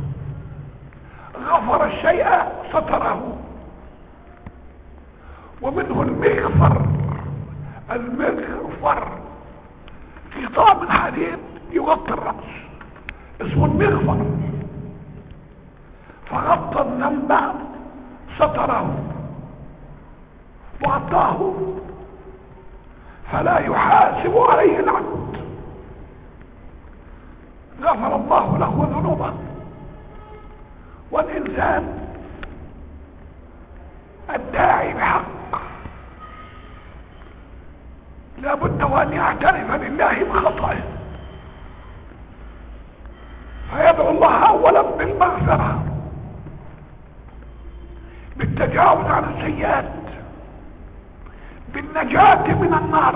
S1: غفر الشيء ستره، ومنه المغفر. المغفر غطاء من حديد يغطي الرأس اسمه المغفر، فغطى الذنب ستره وغطاه فلا يحاسب عليه العبد. غفر الله له ذنوبه. والإنسان الداعي بحق لابد وأن يعترف لله بخطئه، فيدعو الله أولا بالمغفرة، بالتجاوز عن السيئات، بالنجاة من النار.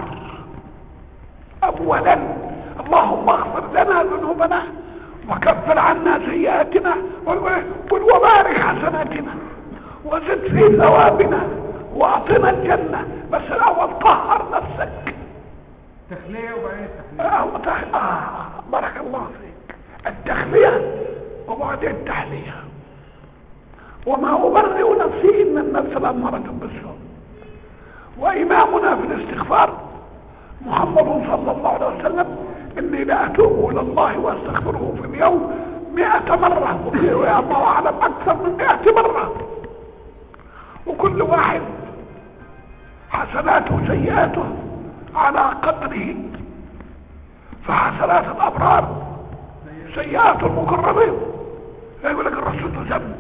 S1: أولا اللهم اغفر لنا ذنوبنا وكفر عنا سيئاتنا وبارك حسناتنا وزد في ثوابنا واعطنا الجنة. بس الأول طهر نفسك.
S3: تخلية وبعدين التخلية.
S1: آه, آه بارك الله فيك. التخلية وبعدين التحلية. وما أبرئ نفسي إن النفس لأمارة بالسوء. وإمامنا في الاستغفار محمد صلى الله عليه وسلم إني لأتوب إلى الله وأستغفره في اليوم مئة مرة، ويا الله أعلم أكثر من مئة مرة. وكل واحد حسناته وسيئاته على قدره، فحسنات الأبرار سيئات المقربين. لا يقول لك الرسول ذنب،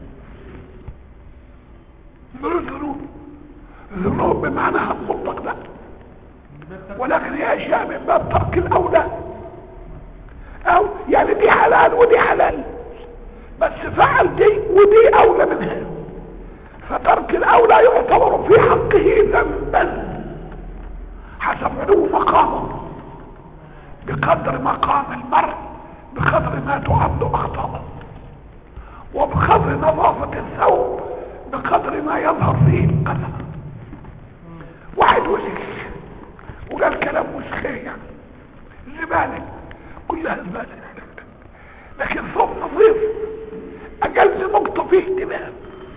S1: ذنوب ذنوب بمعناها المطلق ده، ولكن هي اشياء من باب ترك الاولى، او يعني دي حلال ودي حلال بس فعل دي ودي اولى منها، فترك الاولى يعتبر في حقه ذنبا حسب علو مقامه. بقدر مقام المرء بقدر ما تعد اخطاءه، وبقدر نظافة الثوب بقدر ما يظهر فيه القدر. واحد وسخ وقال كلام وسخ يعني زبالة، كلها زبالة، لكن ثوب نظيف اقل نقطة فيه اهتمام.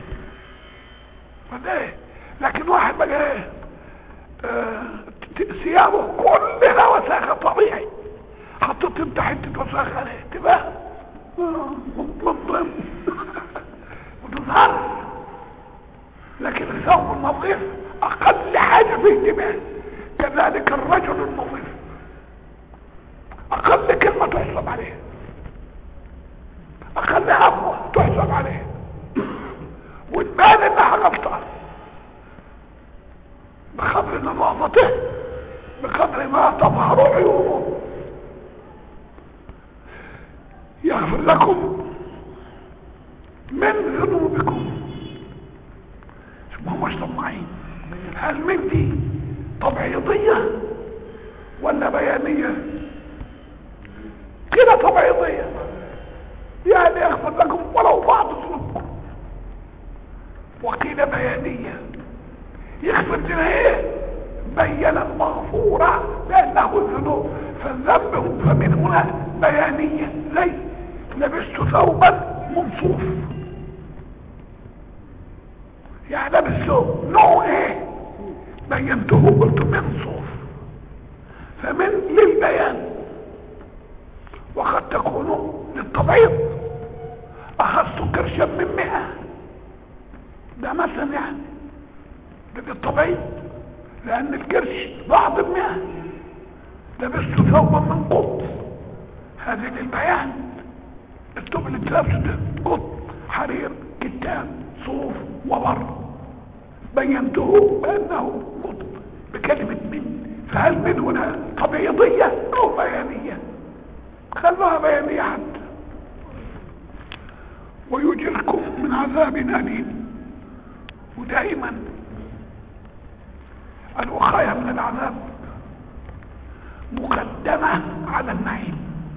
S1: فده لكن واحد بقى ايه آه ثيابه كلها وساخة طبيعي، حطيت انت حتة وساخة على اهتمام منظم وتظهر. لكن الثوب النظيف اقل حاجة فيه اهتمام. كذلك الرجل النظيف اقل كلمة تحسب عليه، اقل عفوة تحسب عليه، وتبان انها غلطة. بقدر نظافته بقدر ما تظهر عيوبه. يغفر لكم من ذنوبكم. ما مش طماعين. هل من دي طبيعية ولا بيانية؟ كده طبيعية، يعني يغفر لكم ولو بعض ذنوبكم. وقيل بيانية، يغفر لنا ايه؟ بين المغفورة لأنه الذنوب، فالذنب فمن هنا بيانية. زي لبست ثوبا من صوف، يعني لابس ثوب نوع ايه؟ بينته قلت من صوف، فمن للبيان وقد تكون للتبعيض. اخذت كرشا من مئة، ده مثلا يعني ده للتبعيض، لان الكرش بعض المئة. لبست ثوبا من قط، هذه للبيان. الثوب اللي بتلبسه ده قط، حرير، كتان، صوف، وبر، بينته بانه قط بكلمة من. فهل من هنا تبعيضية او بيانية؟ خلوها بيانية حتى. ويجركم من عذاب أليم. ودائما الوقاية من العذاب مقدمة على النعيم.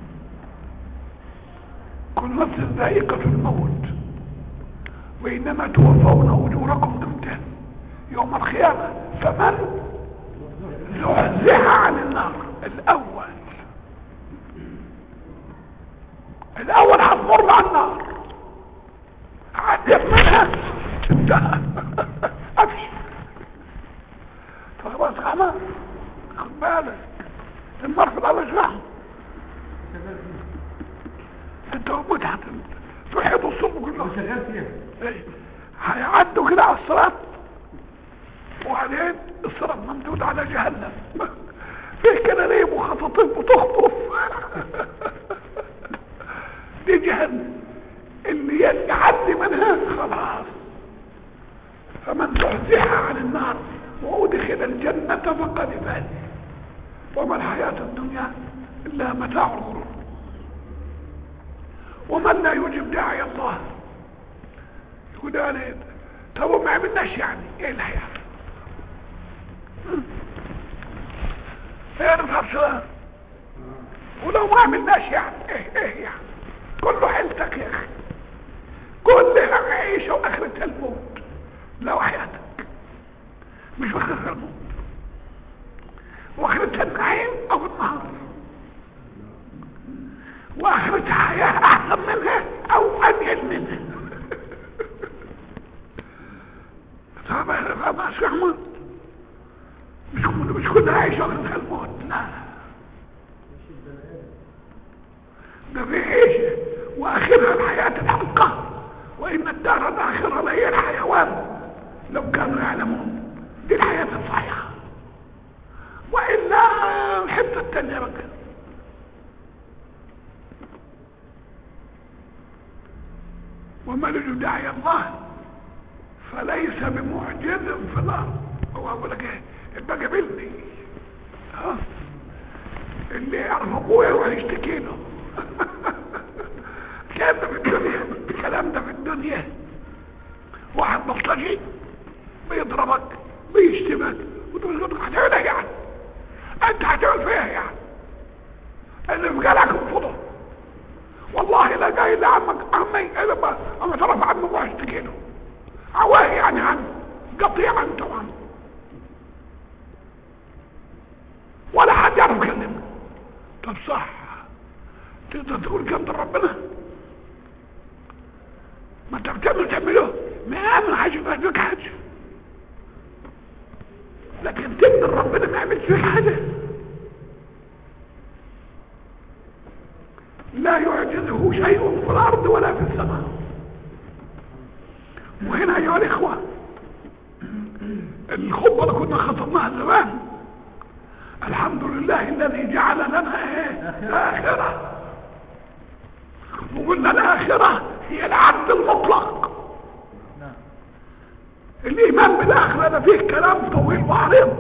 S1: كل نفس ذائقة الموت، وإنما توفون أجوركم امتى؟ يوم القيامة. فمن زحزح عن النار الأول الأول هتمر على النار، عدت منها انتهى. أبشر. فخلاص خلاص، خد بالك النار في الأرض شرحه. انت موجود حتى تحيط الصلب كله
S3: شغال فيها.
S1: هيعدوا كده على الصراط، وبعدين الصراط ممدود على جهنم، فيه كنانيب وخطاطيف بتخطف. دي جهنم اللي يعدي منها خلاص. فمن زحزح عن النار وادخل الجنة فقد فاز، وما الحياة الدنيا الا متاع الغرور. ومن لا يجب داعي الله يقول عليه طب ما عملناش يعني ايه الحياة؟ ايه نفسها؟ ولو ما عملناش يعني ايه ايه يعني؟ كله حيلتك يا اخي، كلها عيشة واخرتها الموت. لو حياتك مش واخرتها الموت، واخرتها النعيم او النهار، واخرتها حياة احسن منها او انيل منها. طبعا ما اسمع مش مش كلها عيشة واخرتها الموت، لا ده في عيشة واخرها الحياة الحلقة، وان الدار الاخرة لهي الحيوان لو كانوا يعلمون. دي الحياة الصحيحة، وإلا الحتة التانية بقى. وما يجب داعي الله فليس بمعجز في الأرض. هو أقول لك إيه؟ يبقى قابلني ها اللي يعرف أبويا يروح يشتكي له. الكلام ده في الدنيا، الكلام ده في الدنيا. واحد بلطجي بيضربك بيشتمك وتقول له هتعمل ايه يعني؟ انت هتعمل فيها يعني؟ اللي في جالك انفضه. والله لا جاي لعمك عمي لما اما طرف عمي وراح اشتكي له عواه يعني عنه قطيع انت وعنه، ولا حد يعرف يكلمك. طب صح تقدر تقول كلام ربنا؟ ما انت بتعمل تعمله ما امن حاجه ما فيك حاجه، لكن تبني ربنا ما يعملش فيك حاجه. لا يعجزه شيء في الارض ولا في السماء. وهنا ايها الاخوه الخطبه اللي كنا خطبناها زمان، الحمد لله الذي جعل لنا ايه؟ الاخره. وقلنا الاخره هي العبد المطلق. الايمان بالاخره ده فيه كلام طويل وعريض.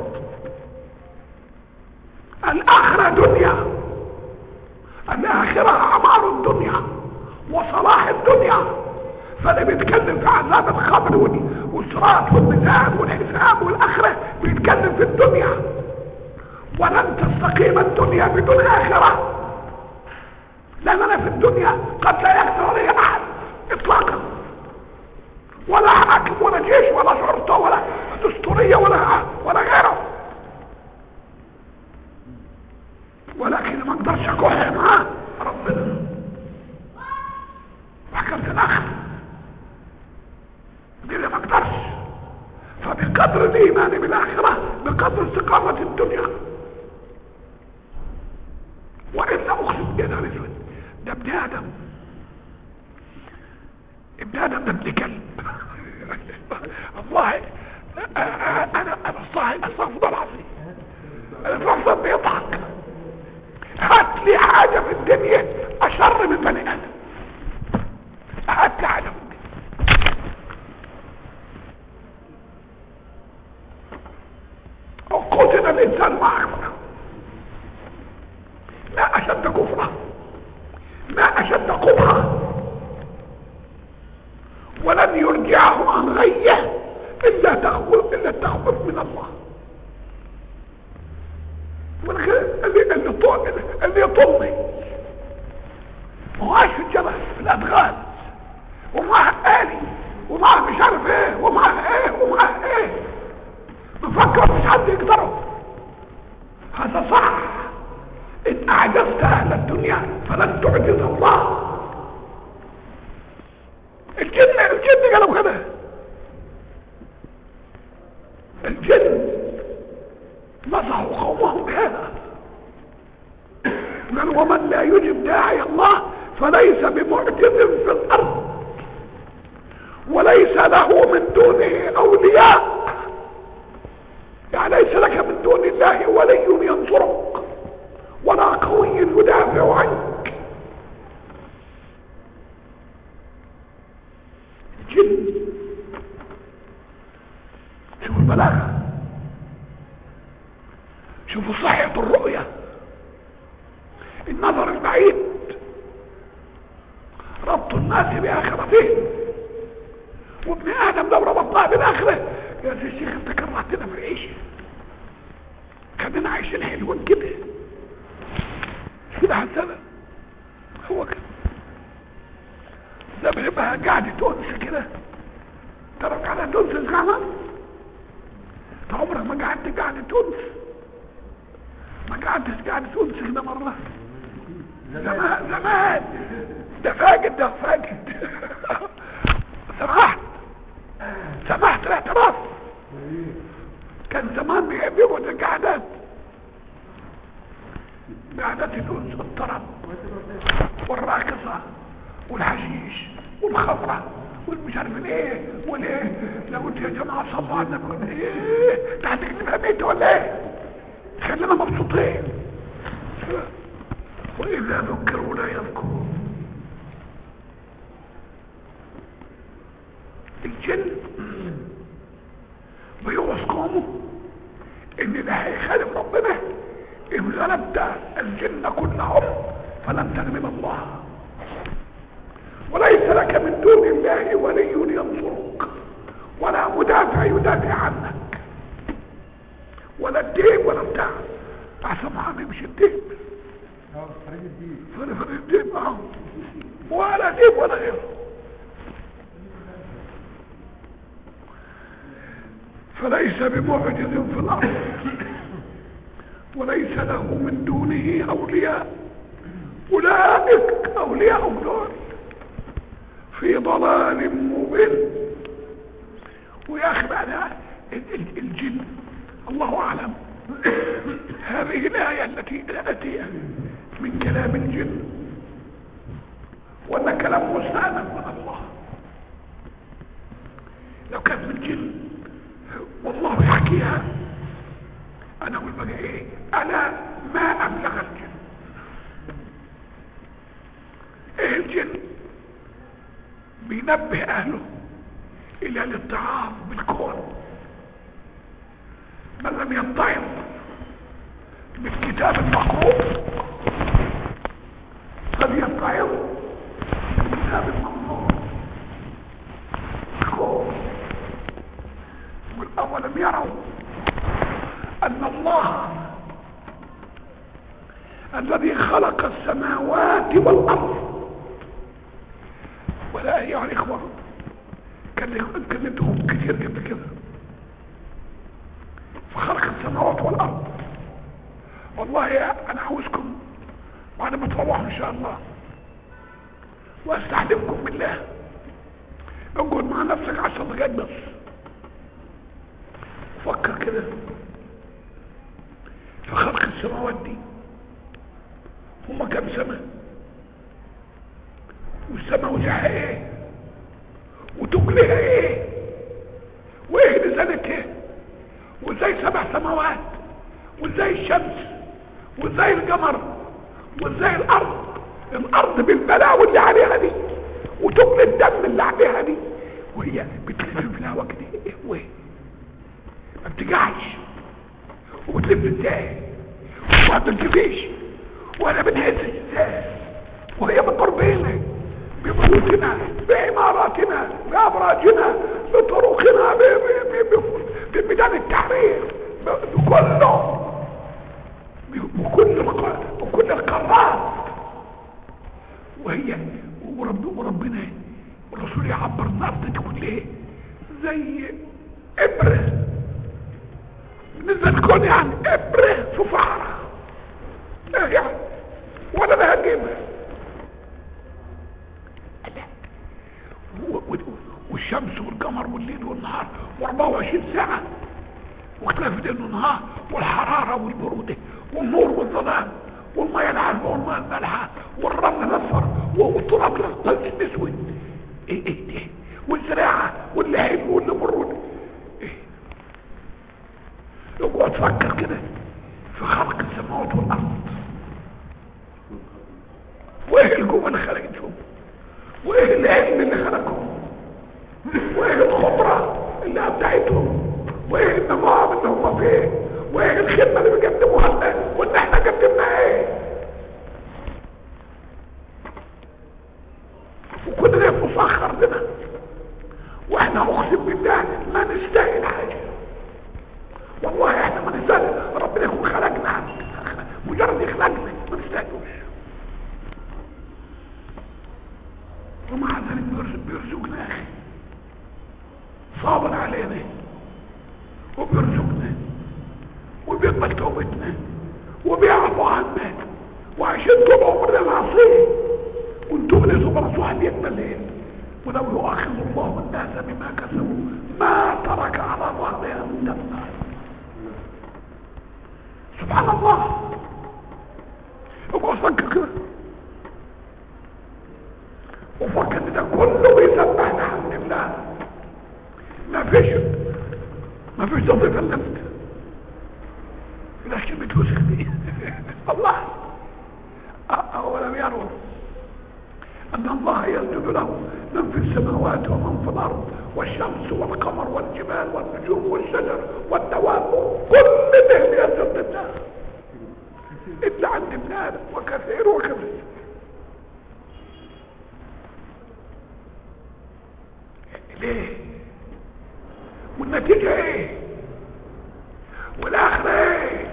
S1: الاخره دنيا، الاخره اعمار الدنيا وصلاح الدنيا. فاللي بيتكلم في عذاب القبر والصراط والميزان والحساب والاخره بيتكلم في الدنيا. ولن تستقيم الدنيا بدون اخره، لاننا في الدنيا قد لا يقدر عليه احد اطلاقا، ولا حاكم ولا جيش ولا شرطه ولا دستوريه ولا ولا غيره. ولكن ما اقدرش اكح معاه ربنا. الايمان بالاخره بقدر استقامه الدنيا. والا اقسم يا نهار اسود، ده ابن ادم، ابن ادم ده ابن كلب. والله انا انا صاحي استغفر العظيم، انا الواحد بيضحك. هات لي حاجه في الدنيا اشر من بني ادم، هات لي حاجه في الدنيا. قتل الانسان ما اكبر، ما اشد كفره، ما اشد قبحه، ولن يرجعه عن غيه الا تخوف، الا التخوف من الله. اللي اللي طول اللي يطلني وعاش في الجبل في الادغال ومعاه آلي ومعاه مش عارف ايه ومعاه ايه ومعاه ايه، بفكر مش حد يقدره. هذا صح. ان اعجزت اهل الدنيا فلن تعجز الله. الجن الجن قالوا كده، الجن نصحوا قومهم بهذا، قالوا ومن لا يجب داعي الله فليس بمعجز في الارض وليس له من دونه اولياء. يعني ليس لك من دون الله ولي ينصرك ولا قوي يدافع عنك. الجن شوفوا البلاغه، شوفوا صحة الرؤية، النظر البعيد، ربط الناس بآخرتهم. وابن آدم لو ربطناه بالآخرة يا سي الشيخ انت كرهتنا في العيش، خلينا عايشين حلوين كده كده حسنا. هو كده ده بيبقى قاعد تونس كده، ترك على تونس كمان. انت عمرك ما قعدت قاعد تونس؟ ما قعدتش قاعد تونس كده مرة زمان زمان. ده فاقد، ده فاقد. سمحت سمحت الاعتراف. كان زمان بيقعد القعدات، قعدات تونس، الطرب والراقصة والحشيش والخمرة والمش عارف ايه والايه. لو قلت يا جماعة صلوا على النبي ايه انت هتكتبها بيت ولا ايه؟ خلينا مبسوطين. واذا ذكروا لا يذكرون. الجن بيوص قومه ان اللي هيخالف ربنا ان غلبت الجن كلهم فلن تغلب الله وليس لك من دون الله ولي ينصرك ولا مدافع يدافع عنك ولا الدين ولا بتاع. احسن محامي مش الدين، فرق فرق الدين معه ولا دين ولا غيره. فليس بمعجز في الارض وليس له من دونه اولياء. اولئك اولياء دول في ضلال مبين. ويا اخي بقى الجن الله اعلم هذه الايه التي اتي من كلام الجن وان كلام مستند من الله. لو كانت من الجن والله يحكيها انا اقول بقى ايه، انا ما ابلغ الجن. ايه الجن بينبه اهله الى الاتعاظ بالكون. من لم يتعظ بالكتاب المقروء فليتعظ بالكتاب المقروء. الكون أولم يروا أن الله الذي خلق السماوات والأرض ولا يعني إخوة كان كلمتهم كثير قبل كده. فخلق السماوات والأرض. والله أنا عاوزكم بعد ما تروحوا إن شاء الله وأستحلفكم بالله اقعد مع نفسك عشر دقائق بس، فكر كده في خلق السماوات دي هما كام سماء، والسماء وسعها ايه، وتجلها ايه، وايه نزلتها، وازاي سبع سماوات، وازاي الشمس، وازاي القمر، وازاي الارض الارض بالبلاوي اللي عليها دي، وتجل الدم اللي عليها دي، وهي بتلف في الهواء كده ايه وايه، ما بتجعش، وبتلف ازاي، وما بتلفيش ولا بتهزش ازاي، وهي بتدور بينا ببيوتنا بعماراتنا بابراجنا بطرقنا بميدان التحرير بكله بكل بكل القارات، وهي ورب وربنا والرسول يعبر الارض تكون ايه زي ابره بالنسبه لكون يعني ابره في فحره لا يعني ولا لها قيمه، والشمس والقمر والليل والنهار واربعة وعشرين ساعة واختلاف الليل والنهار والحرارة والبرودة والنور والظلام والمياه العذبة والمياه المالحة والرمل الاصفر والتراب الاسود ايه ايه ايه والزراعة واللي حلو واللي مرود ايه، اقعد تفكر كده في خلق السماوات والارض، وايه القوة اللي خلقتهم، وايه العلم اللي خلقهم، وايه الخبرة اللي ابدعتهم، وايه النظام اللي هم فيه، وايه الخدمة اللي بيقدموها لنا وان احنا قدمنا ايه، وكل ده مسخر لنا، واحنا اقسم بالله ما نستاهل حاجة، والله احنا ما نستاهل، ربنا يكون خلقنا مجرد يخلقنا ما نستاهلوش، ومع ذلك بيرزقنا يا اخي، صابر علينا وبيرزقنا وبيقبل توبتنا وبيعفو عنا، وعشان طول عمرنا معصيه وانتم اللي صبرتوا على يدنا الليل، ولو يؤاخذ الله الناس بما كسبوا ما ترك على ظهرها من دابة. سبحان الله، ابقى فكر كده وفكر ان ده كله بيسبح الحمد لله، ما فيش ما فيش تضيف النفس لكن بتوسخ دي الله. أولم يروا أن الله يسجد له من في السماوات ومن في الأرض والشمس والقمر والجبال والنجوم والشجر والدواب كل ده يسجد لله إلا عند ابن آدم وكثير وكثير. ليه؟ والنتيجة ايه؟ والاخرة ايه؟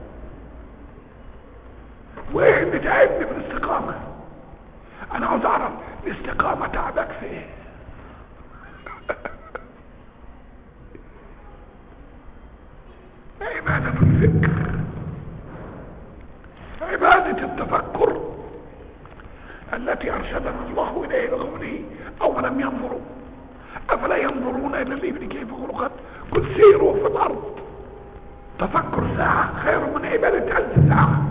S1: وايه اللي تعبني في الاستقامة؟ انا عاوز اعرف الاستقامة تعبك في ايه؟ عبادة الفكر، عبادة التفكر التي ارشدنا الله اليه بقوله اولم ينظروا افلا ينظرون الى الابل كيف خلقت قل سيروا في الارض. تفكر ساعة خير من عبادة ألف ساعة.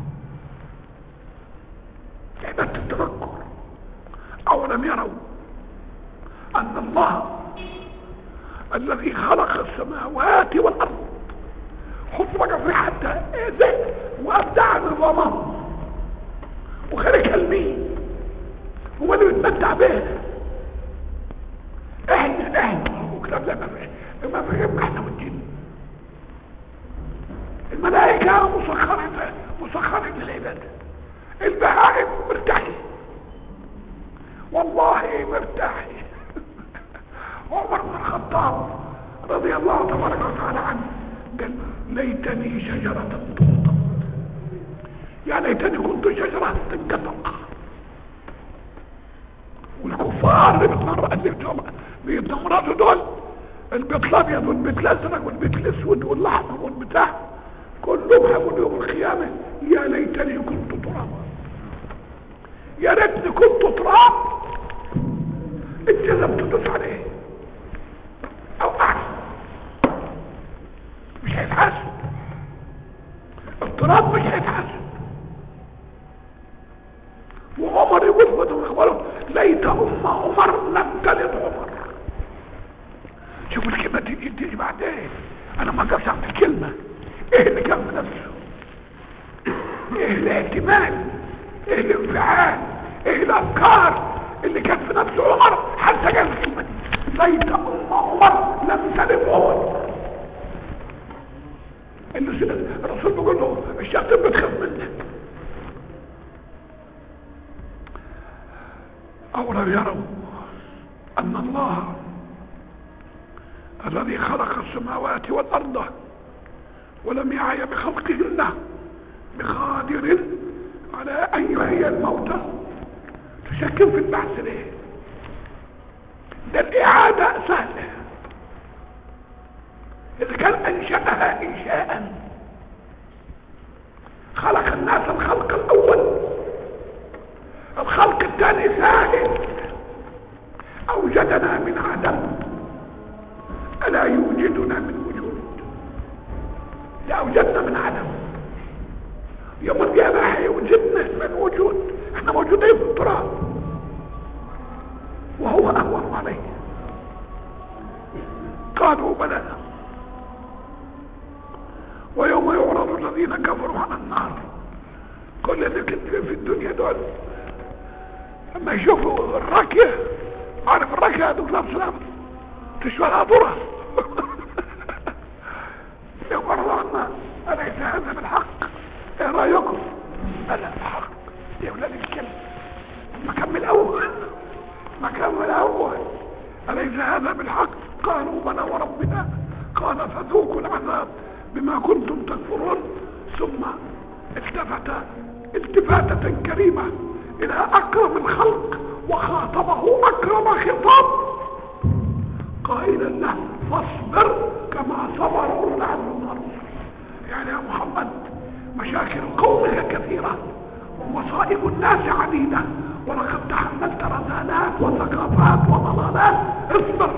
S1: عبادة التفكر. أولم يروا أن الله الذي خلق السماوات والأرض حط بقى في حتى ذات وأبدع نظامه وخلق المين هو اللي بيتمتع به. احنا احنا وكلام لا ما فهم ما فهم احنا والجن. الملائكة مسخرة مسخرة للعبادة. البهائم مرتاحين والله مرتاحين. عمر بن الخطاب رضي الله تبارك وتعالى عنه قال ليتني شجرة تقطع، يا ليتني كنت شجرة تنقطع. والكفار اللي بيتمرقوا اللي بيتمرقوا دول البيت الابيض والبيت الازرق والبيت الاسود والاحمر والبتاع كلهم هيقولوا يوم القيامه يا ليتني كنت ترابا، يا ريتني كنت تراب. انت لازم تدوس عليه او احسن هيتحاسب. اضطراب مش هيتحاسب. وعمر يقول بدون اخباره ليت ام عمر لم تلد عمر. شوف الكلمة دي تيجي بعد ايه. انا ما قصدت عن الكلمة. ايه اللي كان في نفسه؟ ايه الاهتمام؟ ايه الانفعال؟ ايه الافكار اللي كانت في نفس عمر حتى قال الكلمة دي ليت ام عمر لم تلد عمر. الرسول بيقول له الشياطين بتخاف منك. أولم يروا أن الله الذي خلق السماوات والأرض ولم يعي بخلقهن بقادر على أن يحيي الموتى. تشكك في البحث ليه؟ ده الإعادة سهلة. إذا كان أنشأها إنشاء خلق الناس الخلق الأول، الخلق الثاني سهل. أوجدنا من عدم ألا يوجدنا من وجود. لا أوجدنا من عدم، يوم القيامة هيوجدنا من وجود. احنا موجودين في التراب وهو أهون عليه. قالوا بلى. ويوم يعرض الذين كفروا على النار. كل اللي كتبين في الدنيا دول لما يشوفوا الراكية، عارف الراكية يا دكتور سلام تشبهها ذرة يقولوا عنا أليس هذا بالحق؟ ايه رأيكم؟ ألا الحق يا ولاد الكلب. مكمل أول مكمل أول أليس هذا بالحق؟ قالوا بلى وربنا. قال فذوقوا العذاب بما كنتم تكفرون. ثم التفت التفاتة كريمة إلى أكرم الخلق وخاطبه أكرم خطاب قائلا له فاصبر كما صبر أولو العزم من الرسل. يعني يا محمد مشاكل قومك كثيرة ومصائب الناس عديدة ولقد تحملت رذالات وثقافات وضلالات. اصبر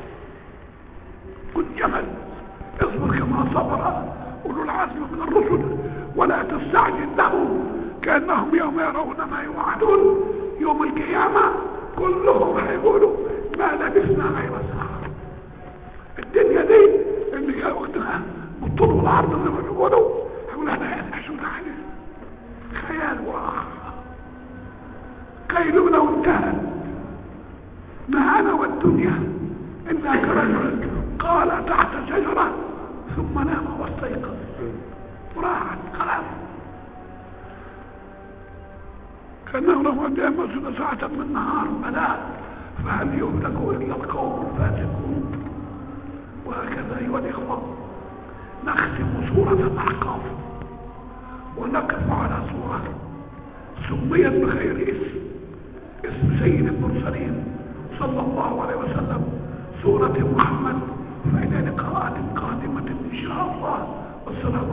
S1: كن جمل. اصبر كما صبر أولو العزم من الرسل ولا تستعجل لهم كأنهم يوم يرون ما يوعدون. يوم القيامة كلهم هيقولوا ما لبسنا غير ساعة. الدنيا دي اللي كان وقتها بالطول والعرض زي ما بيقولوا هيقول احنا هنعيشوا عليه خيال وراحة. قيلوا لو انتهى ما انا والدنيا الا كرجل قال تحت شجرة ثم نام واستيقظ وراحت خلاص. كأنه لو أن يمسنا ساعة من نهار بلا فهل يهلك إلا القوم الفاسقون. وهكذا أيها الإخوة نختم سورة الأحقاف ونقف على سورة سميت بخير اسم اسم سيد المرسلين صلى الله عليه وسلم سورة محمد. فإلى لقاءات قادمة إن شاء الله. والسلام